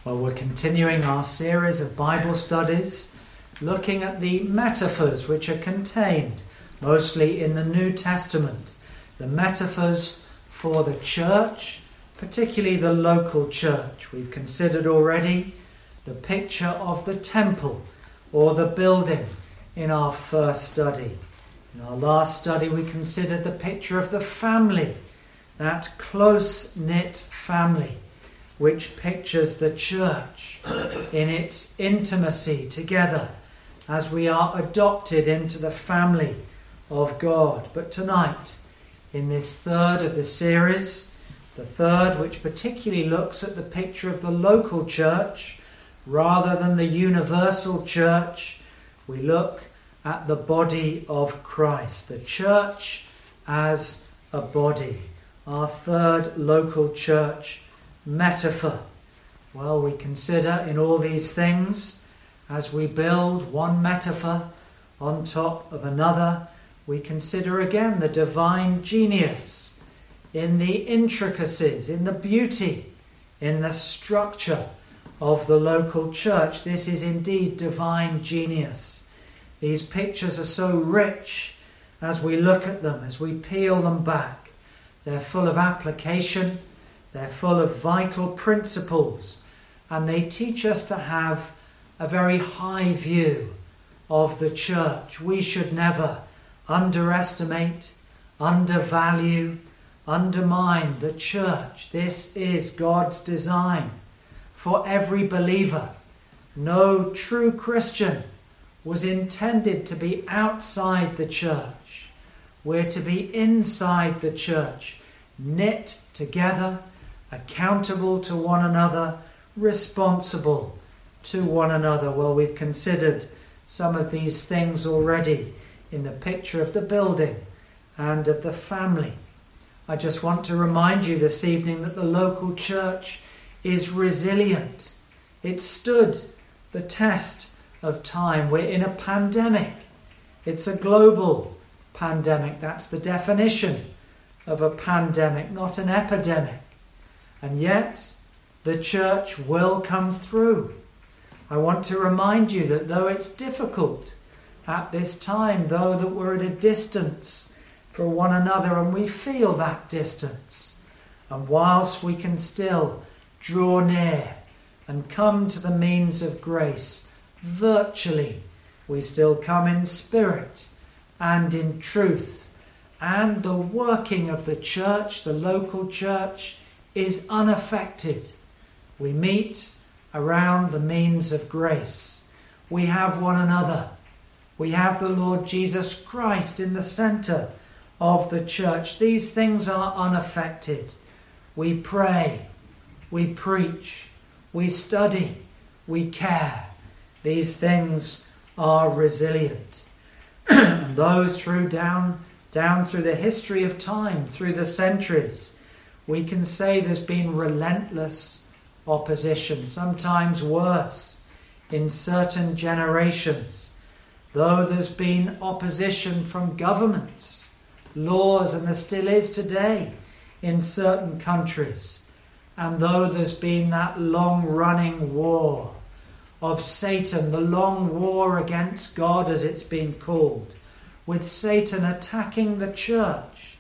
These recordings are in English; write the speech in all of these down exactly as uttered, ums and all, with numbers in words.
Well, we're continuing our series of Bible studies, looking at the metaphors which are contained mostly in the New Testament. The metaphors for the church, particularly the local church. We've considered already the picture of the temple or the building in our first study. In our last study we considered the picture of the family, that close-knit family which pictures the church in its intimacy together as we are adopted into the family of God. But tonight, in this third of the series, the third which particularly looks at the picture of the local church rather than the universal church, we look at the body of Christ, the church as a body, our third local church metaphor. Well, we consider in all these things, as we build one metaphor on top of another, we consider again the divine genius in the intricacies, in the beauty, in the structure of the local church. This is indeed divine genius. These pictures are so rich as we look at them, as we peel them back. They're full of application, they're full of vital principles, and they teach us to have a very high view of the church. We should never underestimate, undervalue, undermine the church. This is God's design for every believer. No true Christian was intended to be outside the church. We're to be inside the church, knit together, accountable to one another, responsible to one another. Well, we've considered some of these things already in the picture of the building and of the family. I just want to remind you this evening that the local church is resilient. It stood the test of time. We're in a pandemic. It's a global pandemic. That's the definition of a pandemic, not an epidemic. And yet, the church will come through. I want to remind you that though it's difficult at this time, though that we're at a distance for one another and we feel that distance, and whilst we can still draw near and come to the means of grace virtually, we still come in spirit and in truth. And the working of the church, the local church, is unaffected. We meet around the means of grace. We have one another. We have the Lord Jesus Christ in the centre of the church. These things are unaffected. We pray, we preach, we study, we care. These things are resilient. And those through down, down through the history of time, through the centuries, we can say there's been relentless opposition, sometimes worse in certain generations. Though there's been opposition from governments, laws, and there still is today in certain countries. And though there's been that long-running war of Satan, the long war against God as it's been called, with Satan attacking the church,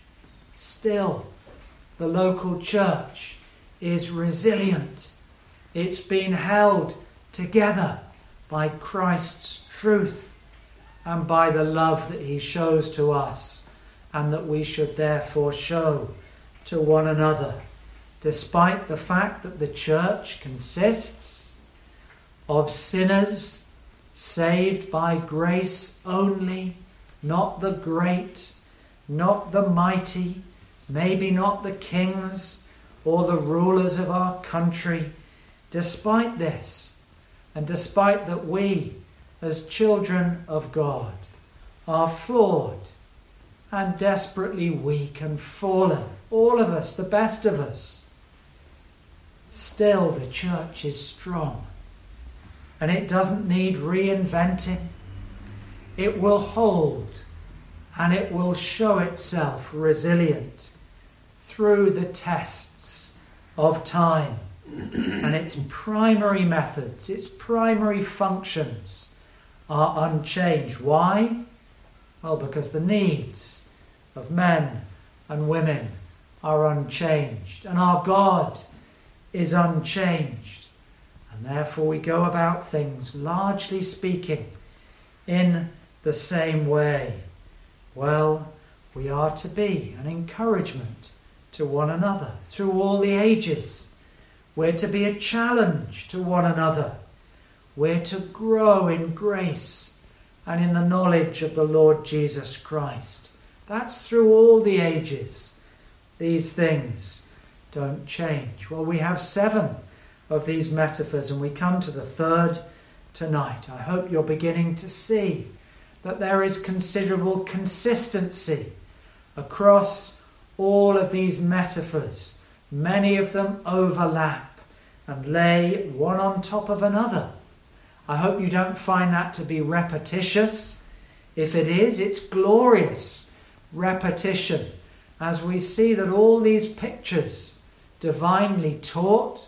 still the local church is resilient. It's been held together by Christ's truth and by the love that he shows to us and that we should therefore show to one another, despite the fact that the church consists of sinners saved by grace only, not the great, not the mighty, maybe not the kings or the rulers of our country. Despite this, and despite that we, as children of God, are flawed and desperately weak and fallen, all of us, the best of us, still the church is strong. And it doesn't need reinventing. It will hold and it will show itself resilient through the tests of time and its primary methods, its primary functions are unchanged. Why? Well, because the needs of men and women are unchanged, and our God is unchanged. And therefore we go about things, largely speaking, in the same way. Well, we are to be an encouragement to one another through all the ages. We're to be a challenge to one another. We're to grow in grace and in the knowledge of the Lord Jesus Christ. That's through all the ages. These things don't change. Well, we have seven of these metaphors, and we come to the third tonight. I hope you're beginning to see that there is considerable consistency across all of these metaphors. Many of them overlap and lay one on top of another. I hope you don't find that to be repetitious. If it is, it's glorious repetition, as we see that all these pictures, divinely taught,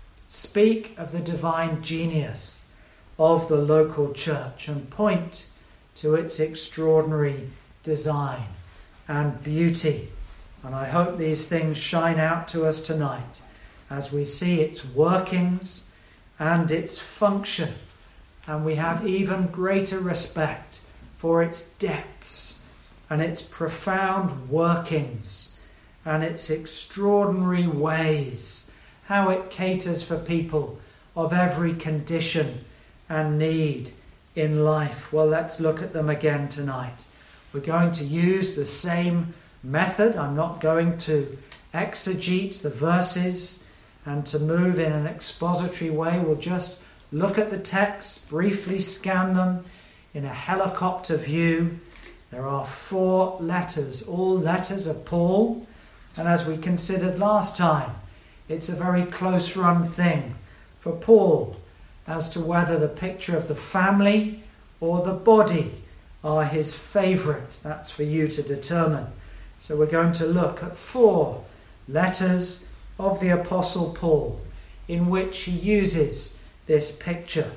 speak of the divine genius of the local church and point to its extraordinary design and beauty. And I hope these things shine out to us tonight as we see its workings and its function, and we have even greater respect for its depths and its profound workings and its extraordinary ways, how it caters for people of every condition and need in life. Well, let's look at them again tonight. We're going to use the same method. I'm not going to exegete the verses and to move in an expository way. We'll just look at the text, briefly scan them in a helicopter view. There are four letters, all letters of Paul. And as we considered last time, it's a very close run thing for Paul as to whether the picture of the family or the body are his favourites. That's for you to determine. So we're going to look at four letters of the Apostle Paul in which he uses this picture.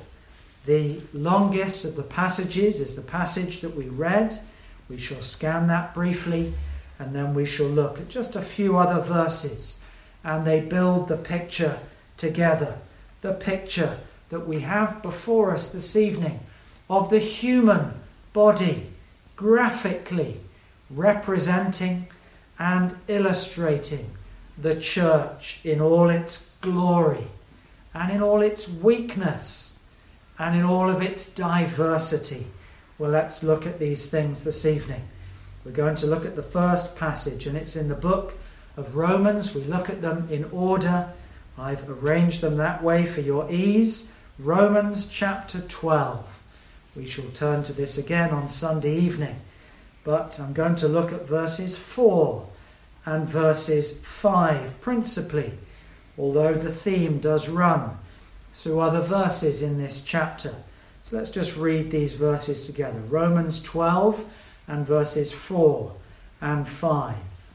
The longest of the passages is the passage that we read. We shall scan that briefly, and then we shall look at just a few other verses, and they build the picture together. The picture that we have before us this evening of the human body, graphically representing and illustrating the church in all its glory and in all its weakness and in all of its diversity. Well, let's look at these things this evening. We're going to look at the first passage, and it's in the book of Romans. We look at them in order. I've arranged them that way for your ease. Romans chapter twelve. We shall turn to this again on Sunday evening, but I'm going to look at verses four and verses five principally, although the theme does run through other verses in this chapter. So let's just read these verses together. Romans twelve and verses four and five.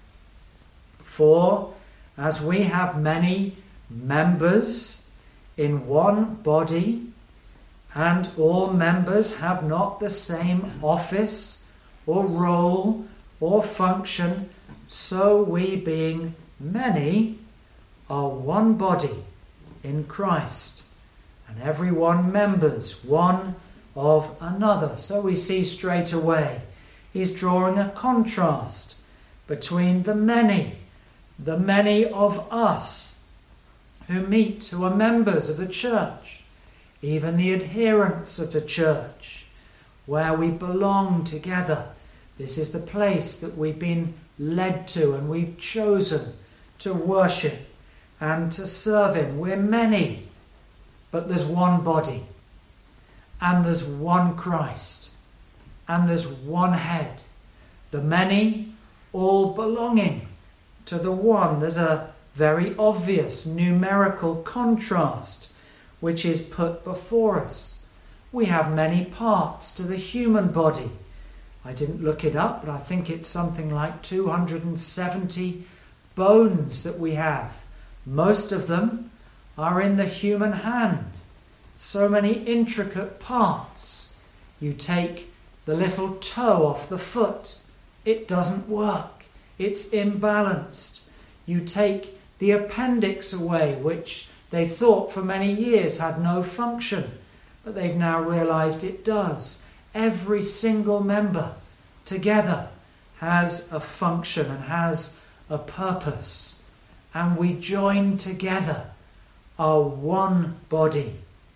For as we have many members in one body, and all members have not the same office or role or function, so we, being many, are one body in Christ, and every one members one of another. So we see straight away he's drawing a contrast between the many, the many of us who meet, who are members of the church, even the adherents of the church, where we belong together. This is the place that we've been led to and we've chosen to worship and to serve in. We're many, but there's one body, and there's one Christ, and there's one head. The many all belonging to the one. There's a very obvious numerical contrast which is put before us. We have many parts to the human body. I didn't look it up, but I think it's something like two hundred seventy bones that we have. Most of them are in the human hand. So many intricate parts. You take the little toe off the foot. It doesn't work. It's imbalanced. You take the appendix away, which they thought for many years had no function, but they've now realized it does. Every single member together has a function and has a purpose. And we join together, are one body,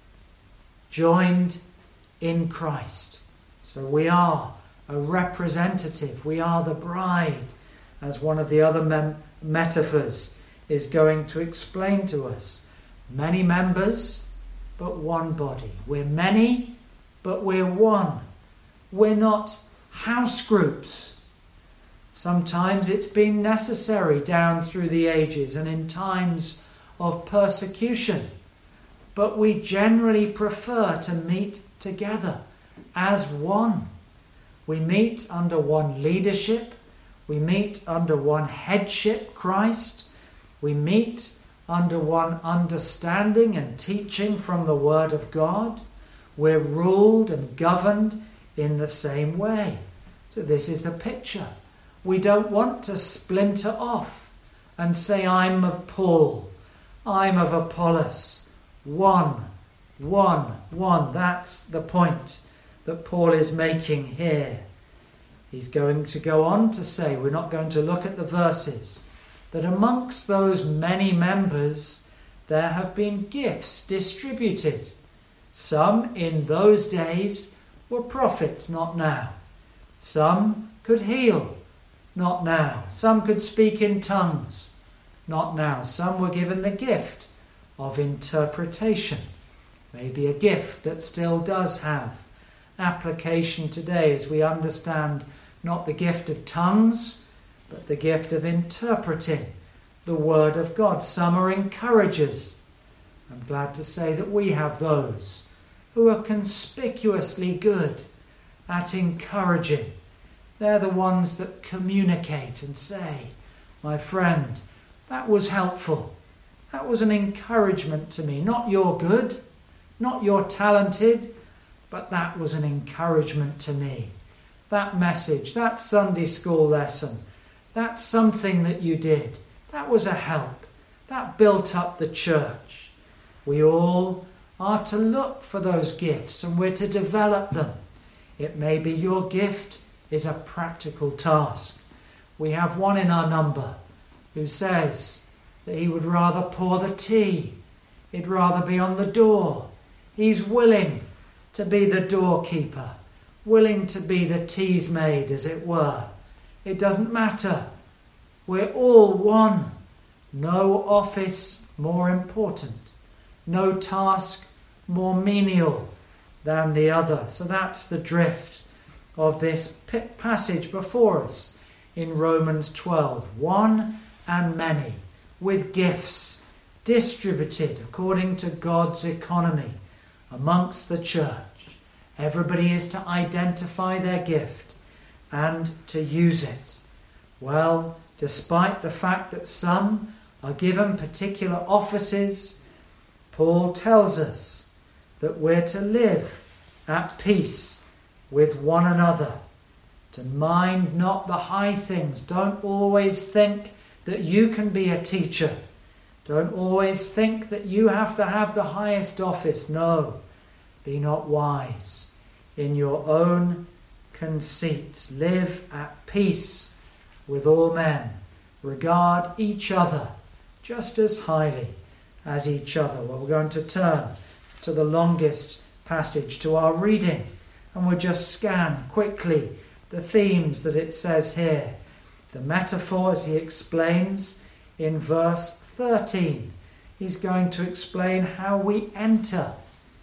joined in Christ. So we are a representative. We are the bride, as one of the other mem- metaphors is going to explain to us. Many members, but one body. We're many, but we're one. We're not house groups. Sometimes it's been necessary down through the ages and in times of persecution. But we generally prefer to meet together as one. We meet under one leadership. We meet under one headship, Christ. We meet under one understanding and teaching from the Word of God. We're ruled and governed in the same way. So this is the picture. We don't want to splinter off and say, I'm of Paul, I'm of Apollos. One, one, one. That's the point that Paul is making here. He's going to go on to say, we're not going to look at the verses, that amongst those many members there have been gifts distributed. Some in those days were prophets, not now. Some could heal, not now. Some could speak in tongues, not now. Some were given the gift of interpretation, maybe a gift that still does have application today as we understand not the gift of tongues, but the gift of interpreting the Word of God. Some are encouragers. I'm glad to say that we have those who are conspicuously good at encouraging. They're the ones that communicate and say, my friend, that was helpful. That was an encouragement to me. Not you're good, not you're talented, but that was an encouragement to me. That message, that Sunday school lesson, that something that you did, that was a help. That built up the church. We all are to look for those gifts and we're to develop them. It may be your gift is a practical task. We have one in our number who says that he would rather pour the tea. He'd rather be on the door. He's willing to be the doorkeeper, willing to be the tea's maid, as it were. It doesn't matter. We're all one. No office more important. No task more menial than the other. So that's the drift of this passage before us in Romans twelve. One and many, with gifts distributed according to God's economy amongst the church. Everybody is to identify their gift and to use it. Well, despite the fact that some are given particular offices, Paul tells us that we're to live at peace with one another, to mind not the high things. Don't always think that you can be a teacher. Don't always think that you have to have the highest office. No, be not wise in your own conceits. Live at peace with all men. Regard each other just as highly as each other. Well, we're going to turn to the longest passage, to our reading, and we'll just scan quickly the themes that it says here. The metaphors he explains in verse thirteen. He's going to explain how we enter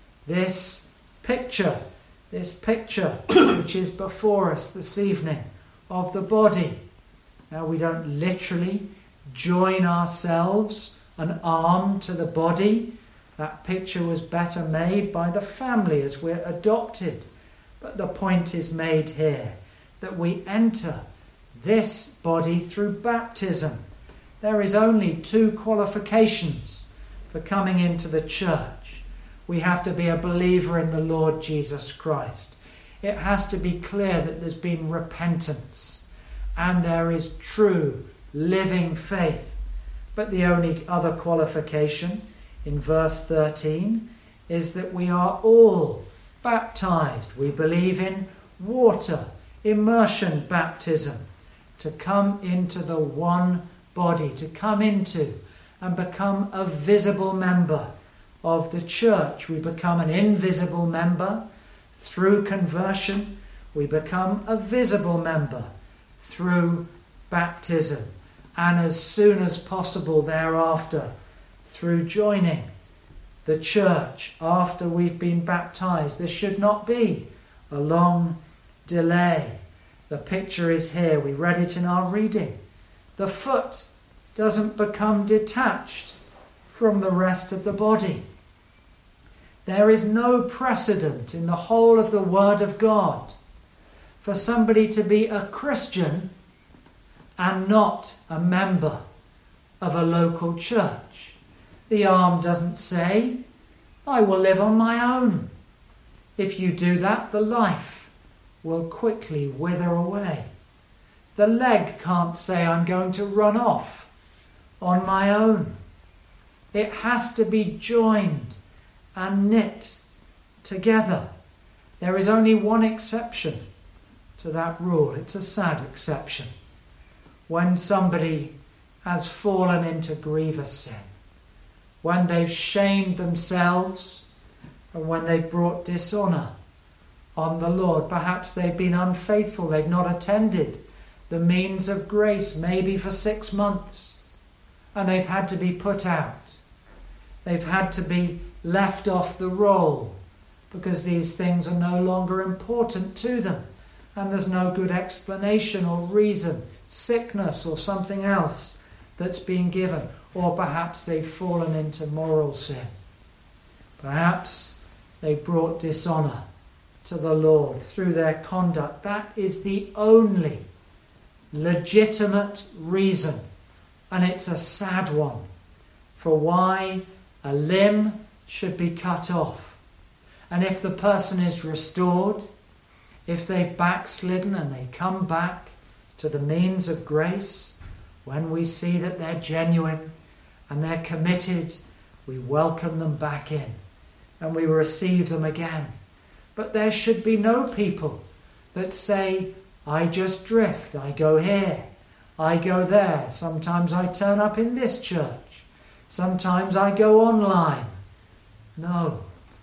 this picture, this picture which is before us this evening of the body. Now, we don't literally join ourselves an arm to the body. That picture was better made by the family as we're adopted. But the point is made here that we enter this body through baptism. There is only two qualifications for for coming into the church, we have to be a believer in the Lord Jesus Christ. It has to be clear that there's been repentance and there is true living faith. But the only other qualification in verse thirteen is that we are all baptized. We believe in water, immersion baptism, to come into the one body, to come into and become a visible member of the church. We become an invisible member through conversion. We become a visible member through baptism. And as soon as possible thereafter, through joining the church after we've been baptized. There should not be a long delay. The picture is here. We read it in our reading. The foot doesn't become detached from the rest of the body. There is no precedent in the whole of the Word of God for somebody to be a Christian and not a member of a local church. The arm doesn't say, I will live on my own. If you do that, the life will quickly wither away. The leg can't say, I'm going to run off on my own. It has to be joined and knit together. There is only one exception to that rule. It's a sad exception. When somebody has fallen into grievous sin, when they've shamed themselves, and when they've brought dishonour on the Lord. Perhaps they've been unfaithful, they've not attended the means of grace, maybe for six months, and they've had to be put out. They've had to be left off the roll because these things are no longer important to them, and there's no good explanation or reason, sickness or something else that's been given. Or perhaps they've fallen into moral sin. Perhaps they brought dishonour to the Lord through their conduct. That is the only legitimate reason, and it's a sad one, for why a limb should be cut off. And if the person is restored, if they've backslidden and they come back to the means of grace, when we see that they're genuine and they're committed, we welcome them back in and we receive them again. But there should be no people that say, I just drift, I go here, I go there, sometimes I turn up in this church, sometimes I go online. No,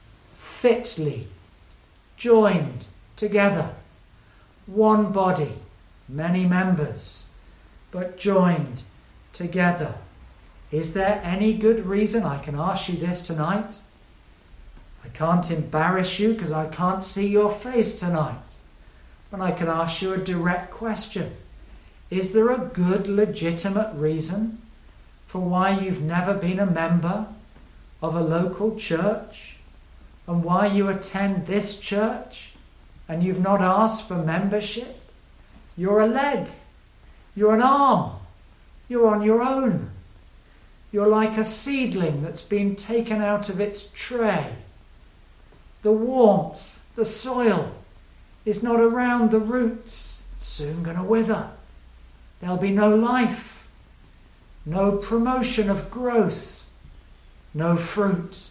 fitly joined together, one body, many members, but joined together. Is there any good reason? I can ask you this tonight. I can't embarrass you because I can't see your face tonight. But I can ask you a direct question. Is there a good, legitimate reason for why you've never been a member of a local church and why you attend this church and you've not asked for membership? You're a leg. You're an arm. You're on your own. You're like a seedling that's been taken out of its tray. The warmth, the soil is not around the roots. It's soon going to wither. There'll be no life, no promotion of growth, no fruit.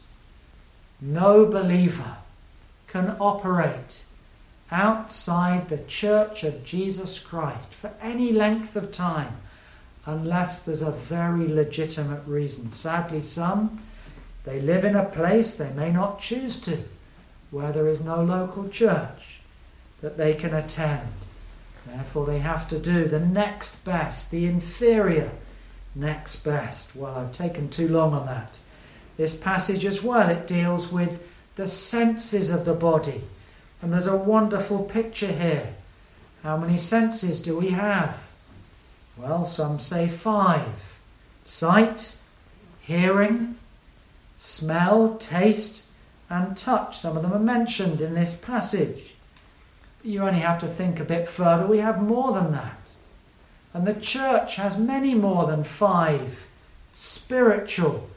No believer can operate outside the church of Jesus Christ for any length of time unless there's a very legitimate reason. Sadly, some, they live in a place they may not choose to, where there is no local church that they can attend. Therefore, they have to do the next best, the inferior next best. Well, I've taken too long on that. This passage as well, it deals with the senses of the body. And there's a wonderful picture here. How many senses do we have? Well, some say five. Sight, hearing, smell, taste, and touch. Some of them are mentioned in this passage. But you only have to think a bit further. We have more than that. And the church has many more than five spiritual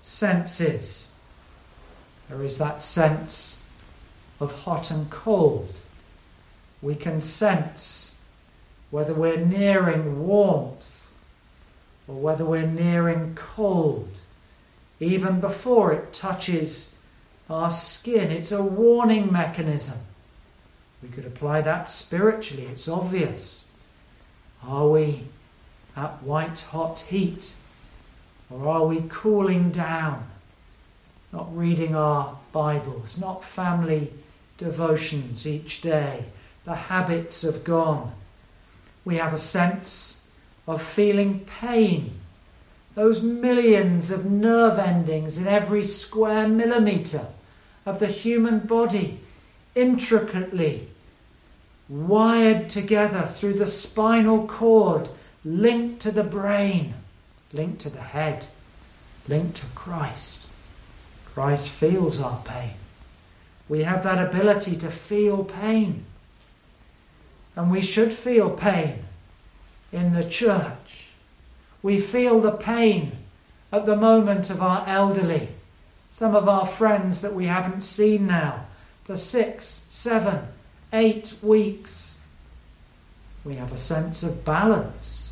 senses. There is that sense of hot and cold. We can sense whether we're nearing warmth or whether we're nearing cold, even before it touches our skin. It's a warning mechanism. We could apply that spiritually, it's obvious. Are we at white hot heat? Or are we cooling down? Not reading our Bibles, not family devotions each day. The habits have gone. We have a sense of feeling pain. Those millions of nerve endings in every square millimetre of the human body, intricately wired together through the spinal cord, linked to the brain, linked to the head, linked to Christ. Christ feels our pain. We have that ability to feel pain. And we should feel pain in the church. We feel the pain at the moment of our elderly, some of our friends that we haven't seen now for six, seven, eight weeks. We have a sense of balance.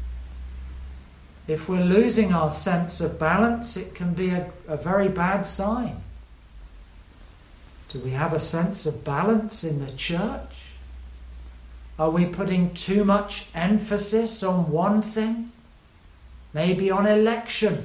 If we're losing our sense of balance, it can be a, a very bad sign. Do we have a sense of balance in the church? Are we putting too much emphasis on one thing? Maybe on election.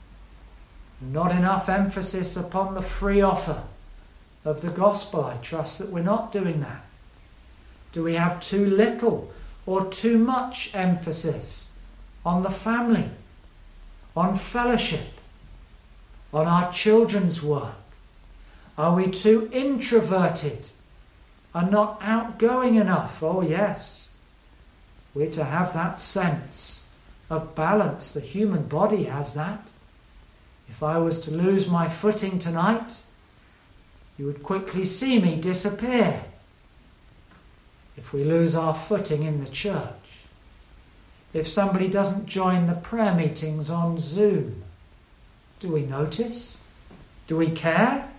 Not enough emphasis upon the free offer of the gospel. I trust that we're not doing that. Do we have too little or too much emphasis on the family, on fellowship, on our children's work? Are we too introverted and not outgoing enough? Oh yes, we're to have that sense of balance. The human body has that. If I was to lose my footing tonight, you would quickly see me disappear. If we lose our footing in the church, if somebody doesn't join the prayer meetings on Zoom, do we notice? Do we care?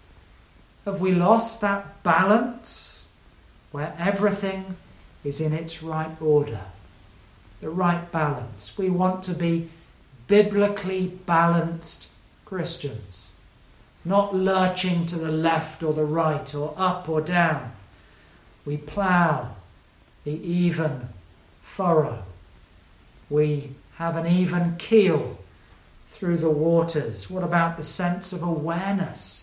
Have we lost that balance where everything is in its right order? The right balance. We want to be biblically balanced Christians, not lurching to the left or the right or up or down. We plough the even furrow. We have an even keel through the waters. What about the sense of awareness?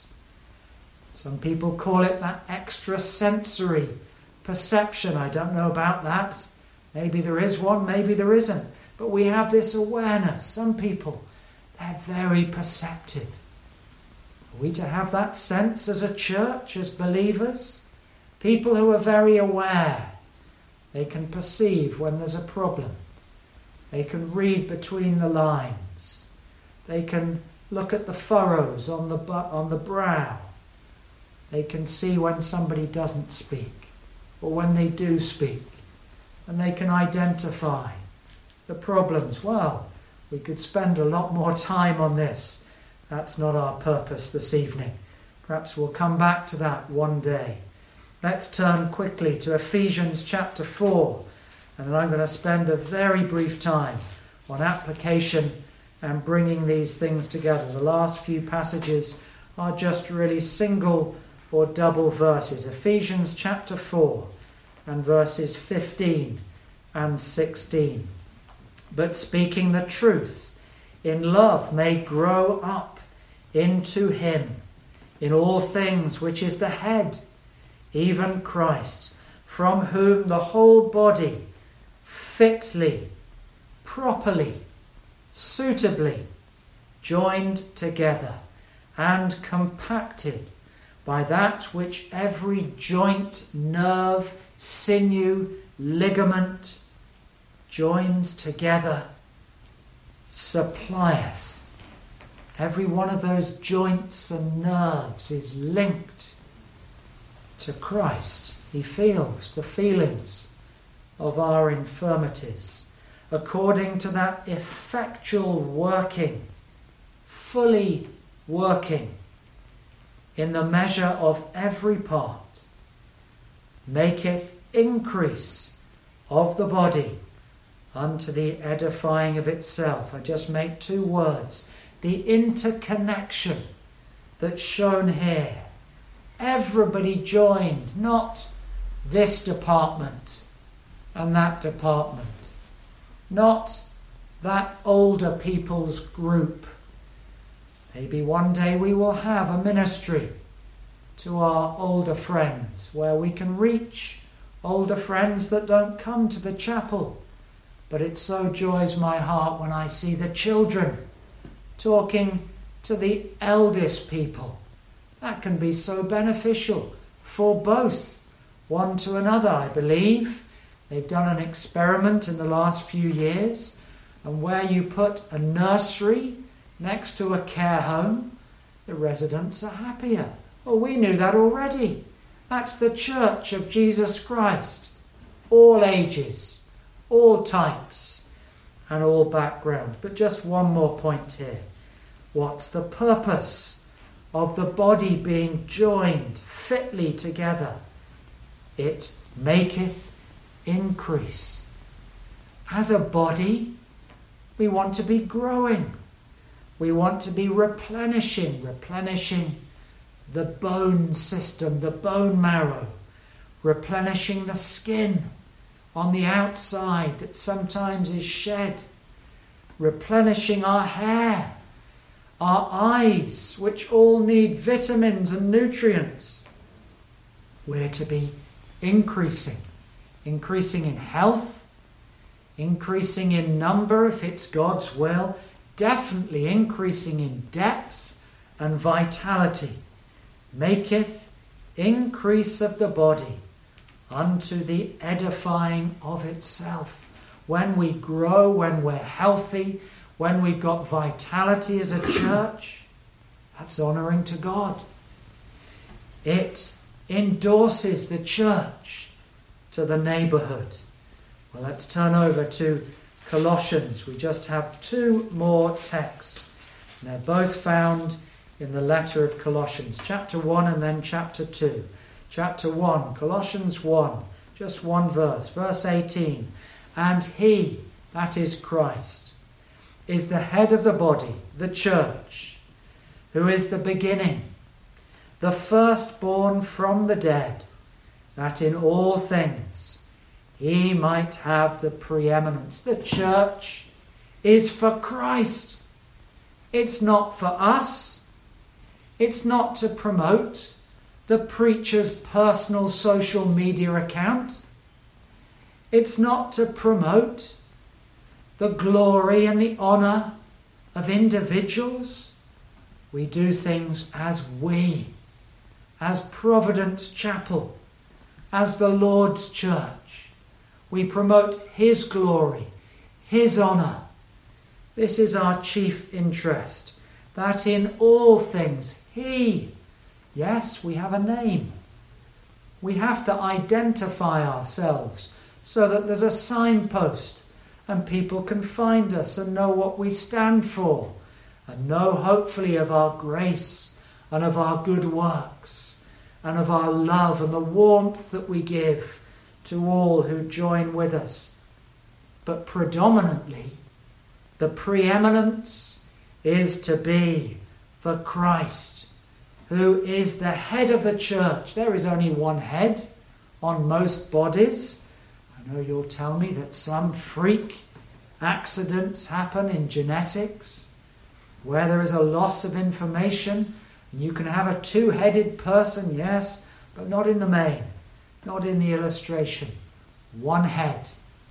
Some people call it that extrasensory perception. I don't know about that. Maybe there is one, maybe there isn't. But we have this awareness. Some people, they're very perceptive. Are we to have that sense as a church, as believers? People who are very aware. They can perceive when there's a problem. They can read between the lines. They can look at the furrows on the bu- on the brow. They can see when somebody doesn't speak or when they do speak. And they can identify the problems. Well, we could spend a lot more time on this. That's not our purpose this evening. Perhaps we'll come back to that one day. Let's turn quickly to Ephesians chapter four. And then I'm going to spend a very brief time on application and bringing these things together. The last few passages are just really single or double verses. Ephesians chapter four and verses fifteen and sixteen. But speaking the truth in love may grow up into him in all things, which is the head, even Christ, from whom the whole body fitly, properly, suitably joined together and compacted by that which every joint, nerve, sinew, ligament joins together, supplieth. Every one of those joints and nerves is linked to Christ. He feels the feelings of our infirmities according to that effectual working, fully working in the measure of every part, maketh increase of the body unto the edifying of itself. I just make two words. The interconnection that's shown here. Everybody joined, not this department and that department, not that older people's group. Maybe one day we will have a ministry to our older friends where we can reach older friends that don't come to the chapel. But it so joys my heart when I see the children talking to the eldest people. That can be so beneficial for both, one to another, I believe. They've done an experiment in the last few years, and where you put a nursery next to a care home, the residents are happier. Well, we knew that already. That's the Church of Jesus Christ. All ages, all types, and all backgrounds. But just one more point here. What's the purpose of the body being joined fitly together? It maketh increase. As a body, we want to be growing. We want to be replenishing, replenishing the bone system, the bone marrow, replenishing the skin on the outside that sometimes is shed, replenishing our hair, our eyes, which all need vitamins and nutrients. We're to be increasing, increasing in health, increasing in number if it's God's will, definitely increasing in depth and vitality. Maketh increase of the body unto the edifying of itself. When we grow, when we're healthy, when we've got vitality as a church, that's honouring to God. It endorses the church to the neighbourhood. Well, let's turn over to Colossians. We just have two more texts. And they're both found in the letter of Colossians, chapter one and then chapter two. Chapter one, Colossians one, just one verse, verse eighteen. And he, that is Christ, is the head of the body, the church, who is the beginning, the firstborn from the dead, that in all things he might have the preeminence. The church is for Christ. It's not for us. It's not to promote the preacher's personal social media account. It's not to promote the glory and the honour of individuals. We do things as we, as Providence Chapel, as the Lord's Church. We promote His glory, His honour. This is our chief interest, that in all things He, yes, we have a name. We have to identify ourselves so that there's a signpost and people can find us and know what we stand for and know hopefully of our grace and of our good works and of our love and the warmth that we give to all who join with us. But predominantly, the preeminence is to be for Christ, who is the head of the church. There is only one head on most bodies. I know you'll tell me that some freak accidents happen in genetics where there is a loss of information. You can have a two-headed person, yes, but not in the main, not in the illustration. One head,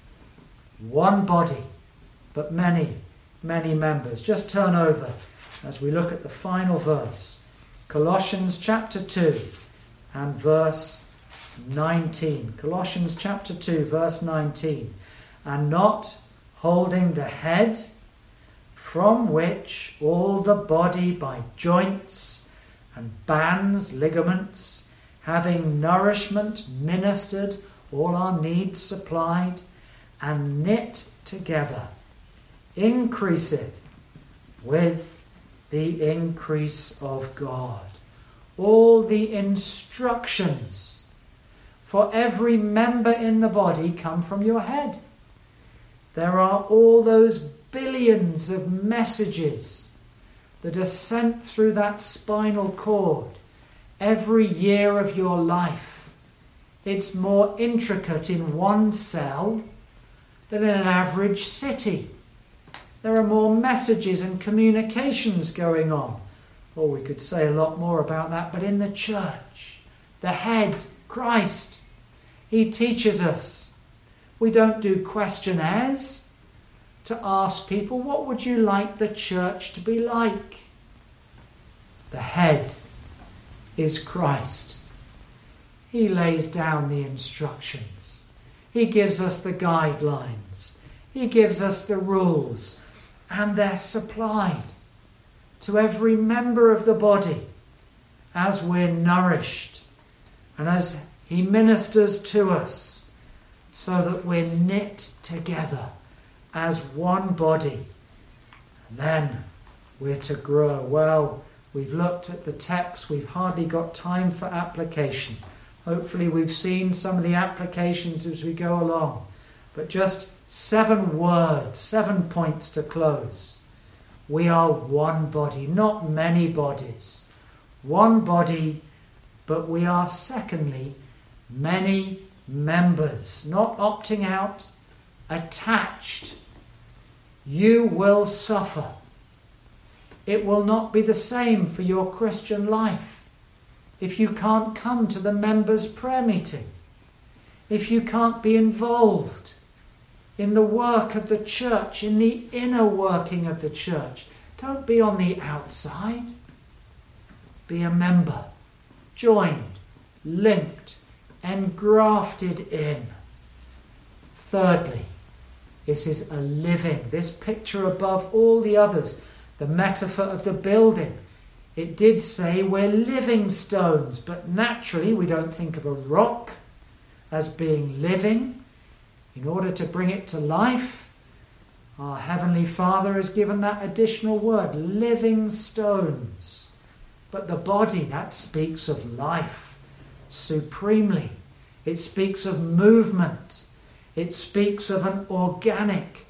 one body, but many, many members. Just turn over as we look at the final verse. Colossians chapter two and verse nineteen. Colossians chapter two, verse nineteen. And not holding the head, from which all the body by joints and bands, ligaments, having nourishment ministered, all our needs supplied, and knit together, increaseth with the increase of God. All the instructions for every member in the body come from your head. There are all those billions of messages that are sent through that spinal cord every year of your life. It's more intricate in one cell than in an average city. There are more messages and communications going on. Or we could say a lot more about that, but in the church, the head, Christ, he teaches us. We don't do questionnaires to ask people, what would you like the church to be like? The head is Christ. He lays down the instructions. He gives us the guidelines. He gives us the rules. And they're supplied to every member of the body as we're nourished and as he ministers to us, so that we're knit together as one body. And then we're to grow. Well, we've looked at the text. We've hardly got time for application. Hopefully we've seen some of the applications as we go along. But just seven words, seven points to close. We are one body, not many bodies. One body, but we are, secondly, many members, not opting out, attached. You will suffer. It will not be the same for your Christian life if you can't come to the members' prayer meeting, if you can't be involved in the work of the church, in the inner working of the church. Don't be on the outside. Be a member, joined, linked, engrafted in. Thirdly, this is a living, this picture above all the others, the metaphor of the building. It did say we're living stones, but naturally we don't think of a rock as being living. In order to bring it to life, our Heavenly Father has given that additional word, living stones. But the body, that speaks of life supremely. It speaks of movement. It speaks of an organic,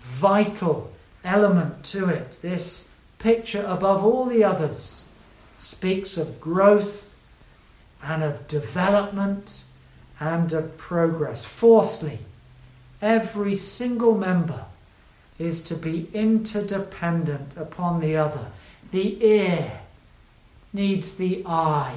vital element to it. This picture above all the others speaks of growth and of development and of progress. Fourthly, every single member is to be interdependent upon the other. The ear needs the eye.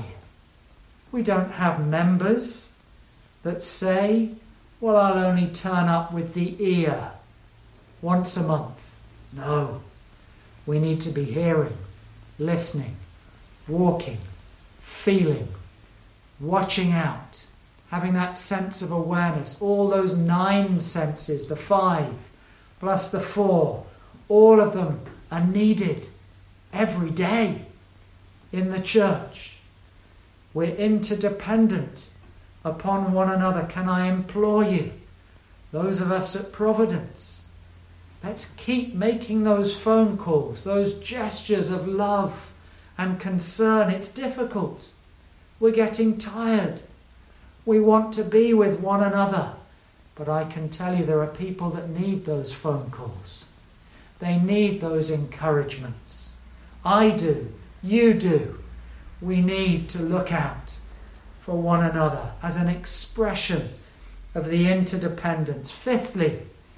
We don't have members that say, well, I'll only turn up with the ear once a month. No. We need to be hearing, listening, walking, feeling, watching out, having that sense of awareness, all those nine senses, the five plus the four, all of them are needed every day in the church. We're interdependent upon one another. Can I implore you, those of us at Providence, let's keep making those phone calls, those gestures of love and concern. It's difficult. We're getting tired. We want to be with one another. But I can tell you there are people that need those phone calls. They need those encouragements. I do. You do. We need to look out for one another as an expression of the interdependence. Fifthly,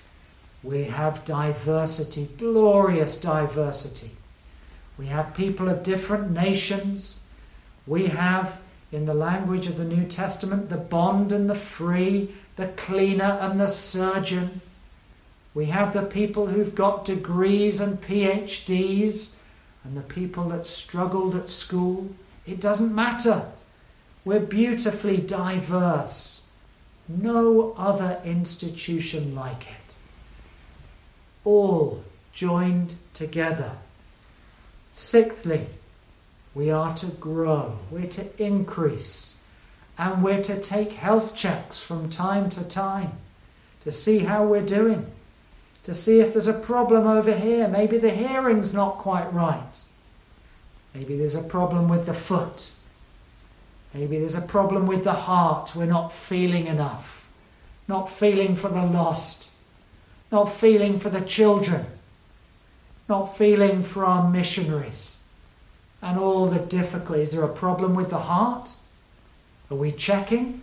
we have diversity, glorious diversity. We have people of different nations. We have, in the language of the New Testament, the bond and the free, the cleaner and the surgeon. We have the people who've got degrees and P H Ds and the people that struggled at school. It doesn't matter. We're beautifully diverse. No other institution like it. All joined together. Sixthly, we are to grow. We're to increase. And we're to take health checks from time to time to see how we're doing, to see if there's a problem over here. Maybe the hearing's not quite right. Maybe there's a problem with the foot. Maybe there's a problem with the heart. We're not feeling enough. Not feeling for the lost. Not feeling for the children. Not feeling for our missionaries. And all the difficulties. Is there a problem with the heart? Are we checking?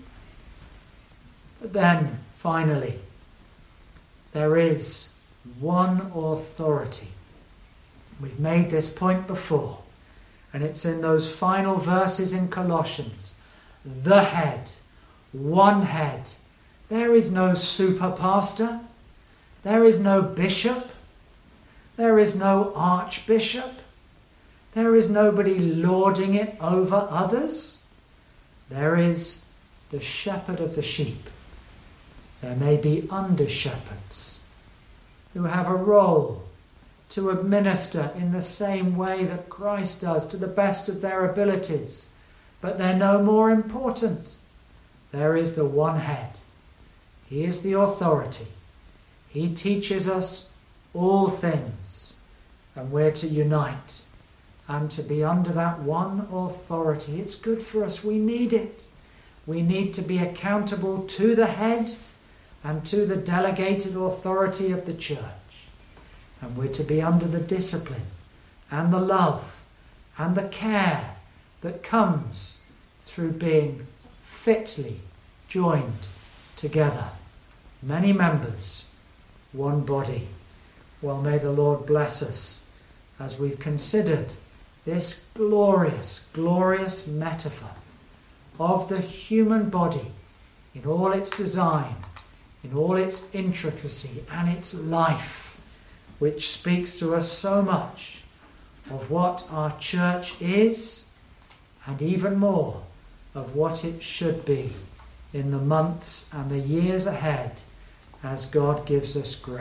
But then, finally, there is one authority. We've made this point before, and it's in those final verses in Colossians. The head, one head. There is no super pastor. There is no bishop. There is no archbishop. There is nobody lording it over others. There is the shepherd of the sheep. There may be under-shepherds who have a role to administer in the same way that Christ does, to the best of their abilities. But they're no more important. There is the one head. He is the authority. He teaches us all things. And we're to unite and to be under that one authority. It's good for us. We need it. We need to be accountable to the head and to the delegated authority of the church. And we're to be under the discipline and the love and the care that comes through being fitly joined together. Many members, one body. Well, may the Lord bless us as we've considered this glorious, glorious metaphor of the human body in all its design, in all its intricacy and its life, which speaks to us so much of what our church is and even more of what it should be in the months and the years ahead as God gives us grace.